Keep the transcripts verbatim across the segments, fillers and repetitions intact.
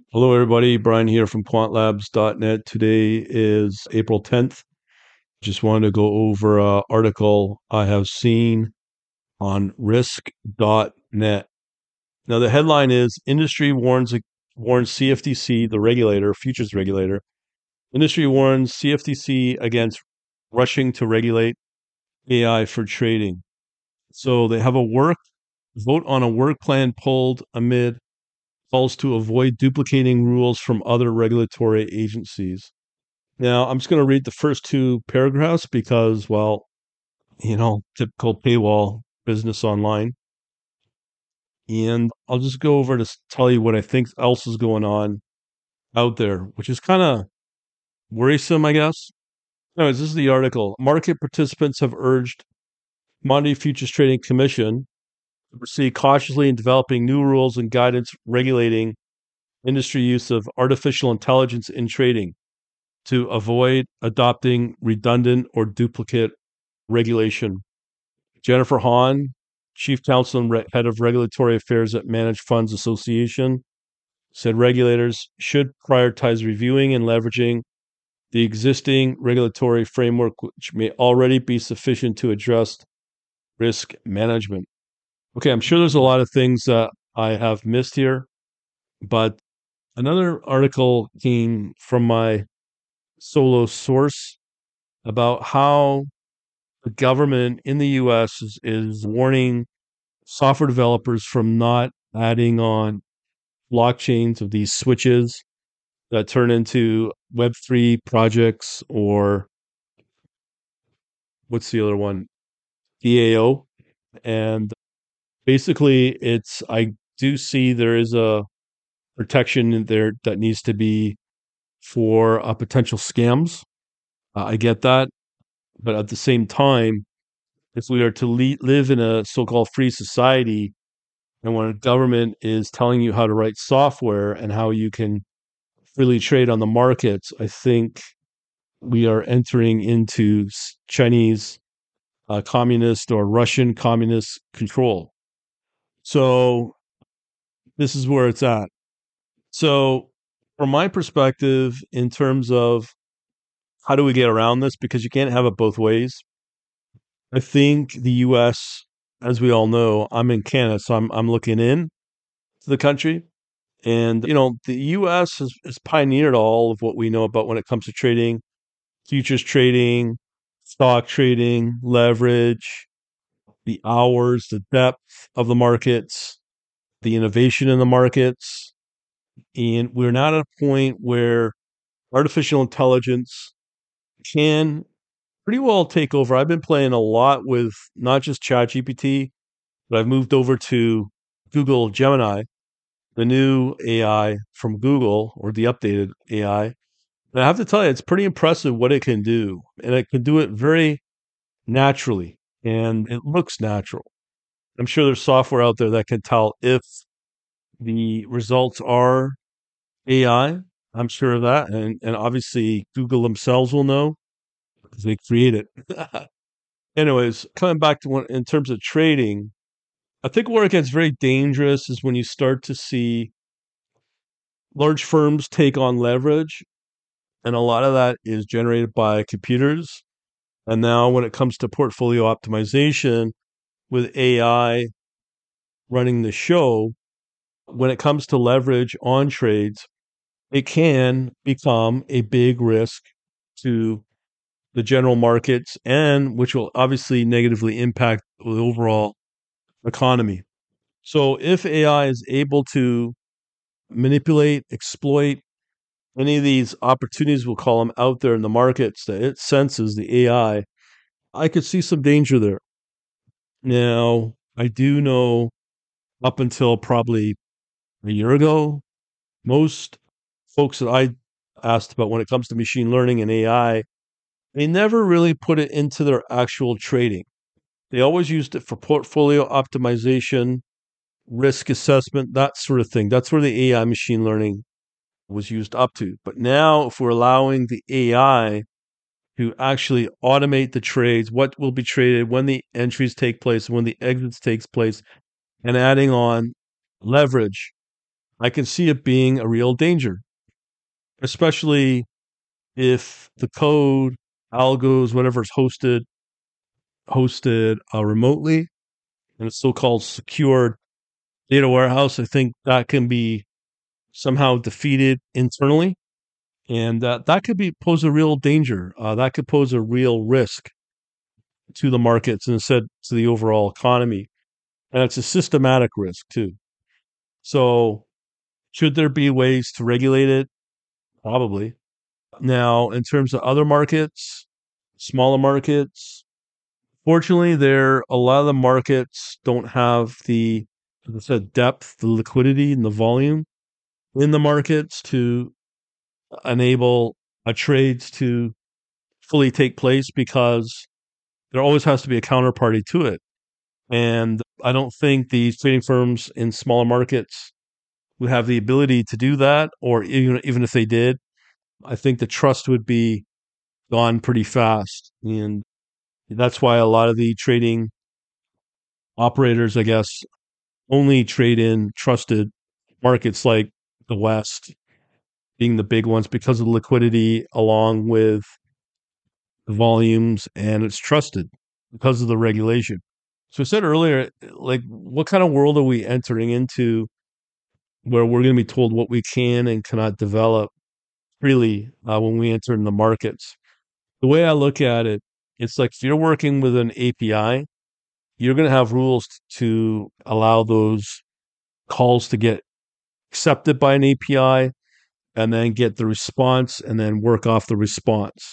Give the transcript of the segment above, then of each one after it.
Hello, everybody. Brian here from quant labs dot net. Today is April tenth. Just wanted to go over an article I have seen on risk dot net. Now, the headline is Industry warns warns C F T C, the regulator, futures regulator. Industry warns C F T C against rushing to regulate A I for trading. So they have a work vote on a work plan pulled amid calls to avoid duplicating rules from other regulatory agencies. Now, I'm just going to read the first two paragraphs because, well, you know, typical paywall business online. And I'll just go over to tell you what I think else is going on out there, which is kind of worrisome, I guess. Anyways, this is the article. Market participants have urged Commodity Futures Trading Commission to proceed cautiously in developing new rules and guidance regulating industry use of artificial intelligence in trading to avoid adopting redundant or duplicate regulation. Jennifer Hahn, Chief Counsel and Re- Head of Regulatory Affairs at Managed Funds Association, said regulators should prioritize reviewing and leveraging the existing regulatory framework, which may already be sufficient to address risk management. Okay, I'm sure there's a lot of things that I have missed here, but another article came from my solo source about how the government in the U S is, is warning software developers from not adding on blockchains of these switches that turn into Web three projects, or what's the other one? D A O. And basically, it's, I do see there is a protection in there that needs to be for uh, potential scams. Uh, I get that. But at the same time, if we are to le- live in a so-called free society, and when a government is telling you how to write software and how you can freely trade on the markets, I think we are entering into Chinese uh, communist or Russian communist control. So this is where it's at. So from my perspective, in terms of how do we get around this, because you can't have it both ways, I think the U S, as we all know, I'm in Canada, so I'm I'm looking in to the country. And, you know, the U S has, has pioneered all of what we know about when it comes to trading, futures trading, stock trading, leverage, the hours, the depth of the markets, the innovation in the markets. And we're now at a point where artificial intelligence can pretty well take over. I've been playing a lot with not just ChatGPT, but I've moved over to Google Gemini, the new A I from Google, or the updated A I. And I have to tell you, it's pretty impressive what it can do. And it can do it very naturally, and it looks natural. I'm sure there's software out there that can tell if the results are A I. I'm sure of that. And, and obviously, Google themselves will know because they create it. Anyways, coming back to one, in terms of trading, I think where it gets very dangerous is when you start to see large firms take on leverage, and a lot of that is generated by computers. And now, when it comes to portfolio optimization with A I running the show, when it comes to leverage on trades, it can become a big risk to the general markets, and which will obviously negatively impact the overall economy. So, if A I is able to manipulate, exploit any of these opportunities, we'll call them, out there in the markets that it senses, the A I, I I could see some danger there. Now, I do know up until probably a year ago, most folks that I asked about when it comes to machine learning and A I, they never really put it into their actual trading. They always used it for portfolio optimization, risk assessment, that sort of thing. That's where the A I machine learning was used up to. But now, if we're allowing the A I to actually automate the trades, what will be traded, when the entries take place, when the exits takes place, and adding on leverage, I can see it being a real danger, especially if the code, algos, whatever is hosted hosted uh, remotely in a so-called secured data warehouse. I think that can be somehow defeated internally, and uh, that could be pose a real danger. Uh, that could pose a real risk to the markets and instead to the overall economy, and it's a systematic risk too. So, should there be ways to regulate it? Probably. Now, in terms of other markets, smaller markets, fortunately, there a lot of the markets don't have the, as I said, depth, the liquidity, and the volume in the markets to enable a trades to fully take place because there always has to be a counterparty to it. And I don't think these trading firms in smaller markets would have the ability to do that, or even even if they did, I think the trust would be gone pretty fast. And that's why a lot of the trading operators, I guess, only trade in trusted markets like the West being the big ones because of the liquidity along with the volumes, and it's trusted because of the regulation. So I said earlier, like, what kind of world are we entering into where we're going to be told what we can and cannot develop freely uh, when we enter in the markets? The way I look at it, it's like if you're working with an A P I, you're going to have rules to allow those calls to get accepted by an A P I and then get the response and then work off the response.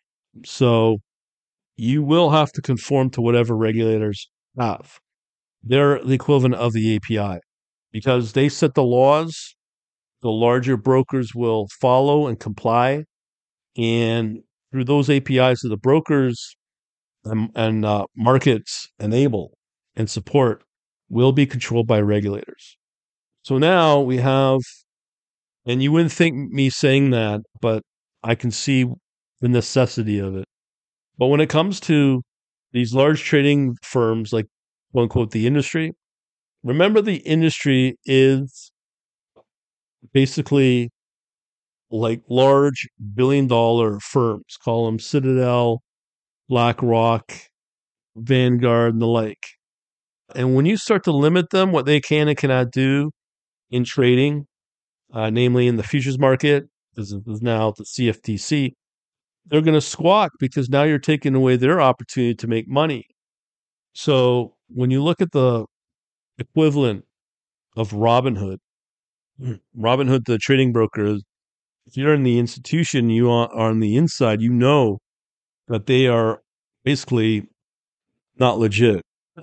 So you will have to conform to whatever regulators have. They're the equivalent of the A P I because they set the laws. The larger brokers will follow and comply. And through those A P Is that the brokers and, and uh, markets enable and support will be controlled by regulators. So now we have, and you wouldn't think me saying that, but I can see the necessity of it. But when it comes to these large trading firms, like quote unquote the industry, remember the industry is basically like large billion dollar firms, call them Citadel, BlackRock, Vanguard, and the like. And when you start to limit them, what they can and cannot do in trading, uh, namely in the futures market, this is now the C F T C, they're going to squawk because now you're taking away their opportunity to make money. So when you look at the equivalent of Robinhood, Robinhood, the trading broker, if you're in the institution, you are on the inside, you know that they are basically not legit.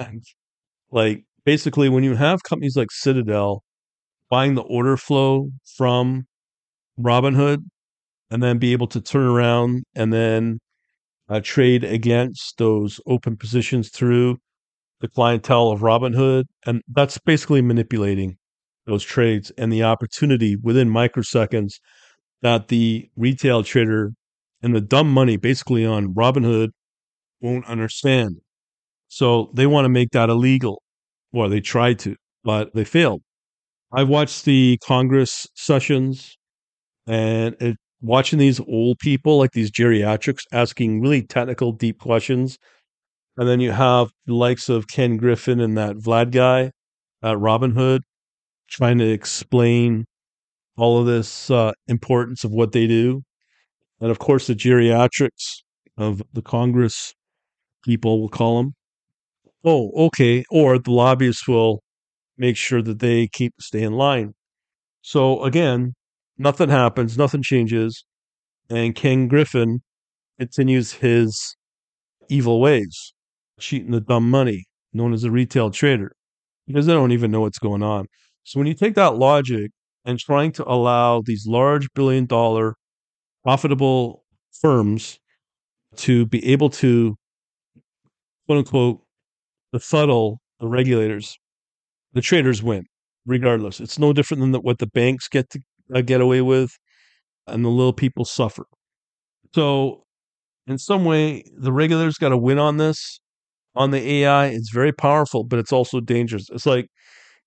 Like basically, when you have companies like Citadel buying the order flow from Robinhood and then be able to turn around and then uh, trade against those open positions through the clientele of Robinhood. And that's basically manipulating those trades and the opportunity within microseconds that the retail trader and the dumb money basically on Robinhood won't understand. So they want to make that illegal, or they tried to, but they failed. I've watched the Congress sessions and it, watching these old people, like these geriatrics, asking really technical, deep questions. And then you have the likes of Ken Griffin and that Vlad guy at Robinhood trying to explain all of this uh, importance of what they do. And of course, the geriatrics of the Congress people will call them. Oh, okay. Or the lobbyists will make sure that they keep stay in line. So again, nothing happens, nothing changes, and Ken Griffin continues his evil ways, cheating the dumb money, known as a retail trader, because they don't even know what's going on. So when you take that logic and trying to allow these large billion dollar profitable firms to be able to quote unquote befuddle the regulators, the traders win regardless. It's no different than the, what the banks get to uh, get away with, and the little people suffer. So in some way, the regulators got to win on this. On the A I, it's very powerful, but it's also dangerous. It's like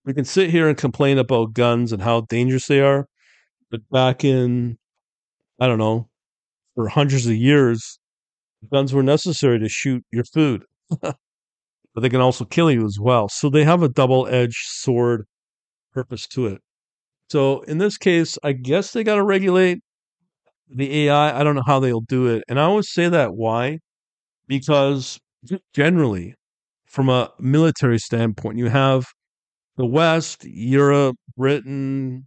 We can sit here and complain about guns and how dangerous they are, but back in, I don't know, for hundreds of years, guns were necessary to shoot your food, but they can also kill you as well. So they have a double edged sword purpose to it. So in this case, I guess they got to regulate the A I. I I don't know how they'll do it. And I always say that. Why? Because just generally, from a military standpoint, you have the West, Europe, Britain,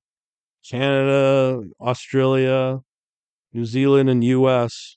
Canada, Australia, New Zealand, and U S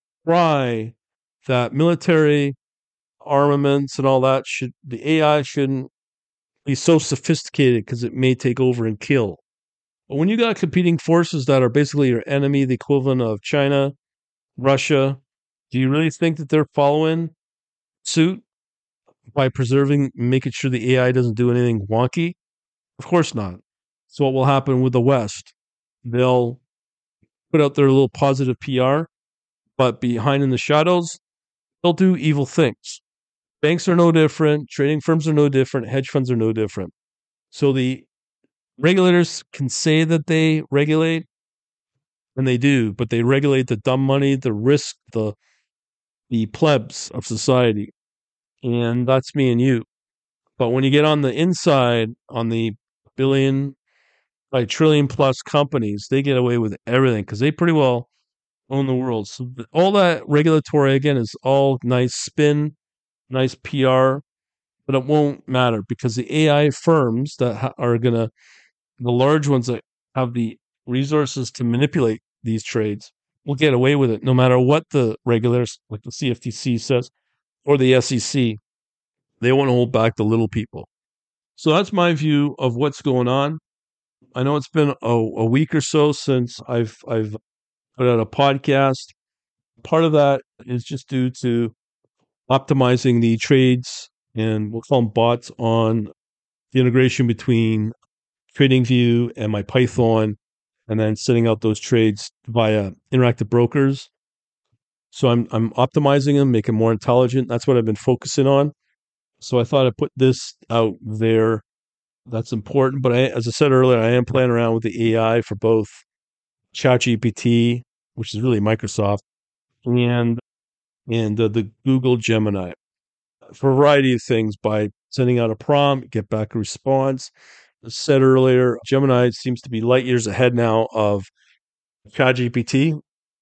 try that military armaments and all that should, the A I shouldn't be so sophisticated because it may take over and kill. But when you got competing forces that are basically your enemy, the equivalent of China, Russia, do you really think that they're following suit by preserving, making sure the A I doesn't do anything wonky? Of course not. So what will happen with the West? They'll put out their little positive P R, but behind in the shadows, they'll do evil things. Banks are no different, trading firms are no different, hedge funds are no different. So the regulators can say that they regulate, and they do, but they regulate the dumb money, the risk, the the plebs of society. And that's me and you. But when you get on the inside, on the billion, like trillion plus companies, they get away with everything because they pretty well own the world. So all that regulatory, again, is all nice spin, nice P R, but it won't matter because the A I firms that ha- are going to, the large ones that have the resources to manipulate these trades, will get away with it no matter what the regulators, like the C F T C says, or the S E C. They won't hold back the little people. So that's my view of what's going on. I know it's been a, a week or so since I've I've put out a podcast. Part of that is just due to optimizing the trades, and we'll call them bots, on the integration between TradingView and my Python, and then sending out those trades via interactive brokers. So I'm I'm optimizing them, making them more intelligent. That's what I've been focusing on. So I thought I'd put this out there. That's important. But I, as I said earlier, I am playing around with the A I for both ChatGPT, which is really Microsoft, and and uh, the Google Gemini, for a variety of things, by sending out a prompt, get back a response. As said earlier, Gemini seems to be light years ahead now of ChatGPT.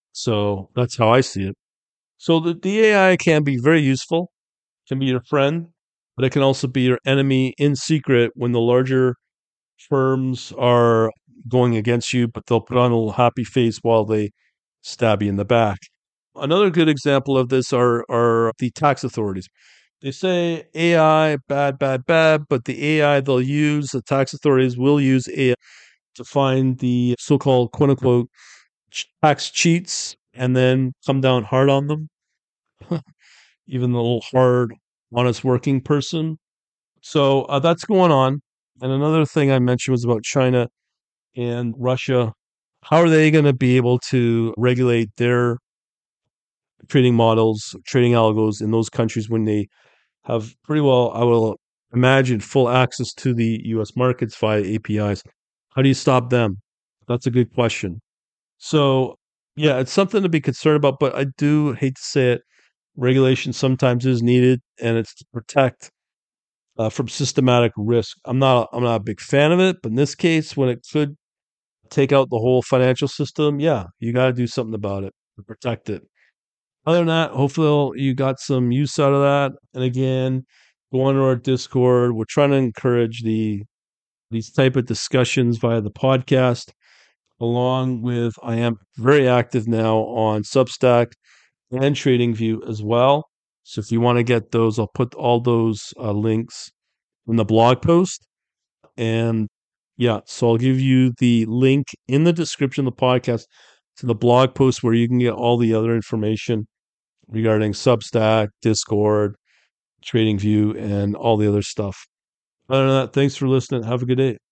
So that's how I see it. So the, the A I can be very useful, can be your friend, but it can also be your enemy in secret when the larger firms are going against you, but they'll put on a little happy face while they stab you in the back. Another good example of this are, are the tax authorities. They say A I, bad, bad, bad, but the A I they'll use, the tax authorities will use A I to find the so-called quote unquote tax cheats and then come down hard on them. Even the little hard, honest working person. So uh, that's going on. And another thing I mentioned was about China and Russia. How are they going to be able to regulate their trading models, trading algos in those countries when they have pretty well, I will imagine, full access to the U S markets via A P Is? How do you stop them? That's a good question. So, yeah, it's something to be concerned about, but I do hate to say it. Regulation sometimes is needed, and it's to protect uh, from systematic risk. I'm not, I'm not a big fan of it, but in this case, when it could take out the whole financial system, yeah, you got to do something about it to protect it. Other than that, hopefully you got some use out of that. And again, go on to our Discord. We're trying to encourage the these type of discussions via the podcast, along with I am very active now on Substack and TradingView as well. So if you want to get those, I'll put all those uh, links in the blog post. And yeah, so I'll give you the link in the description of the podcast to the blog post where you can get all the other information regarding Substack, Discord, TradingView, and all the other stuff. Other than that, thanks for listening. Have a good day.